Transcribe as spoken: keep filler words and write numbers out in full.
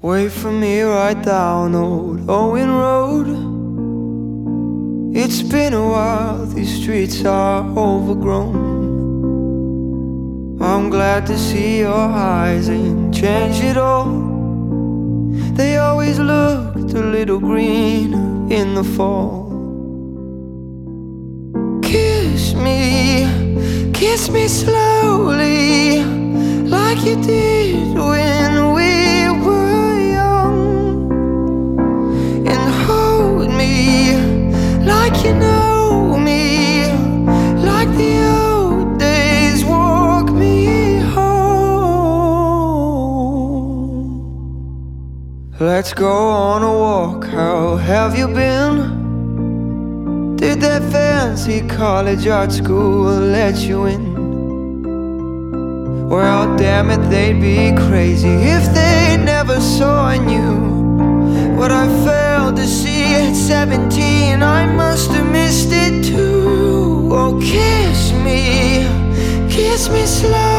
Wait for me right down old Owen Road. It's been a while, these streets are overgrown. I'm glad to see your eyes ain't changed at all. They always looked a little greener in the fall. Kiss me, kiss me slowly, like you did when we were young. And hold me like you know me, like the old days. Walk me home. Let's go on a walk, how have you been? Did that fancy college art school let you in? Well, damn it, they'd be crazy if they never saw in you what I failed to see at seventeen. I must have missed it too. Oh, kiss me, kiss me slow.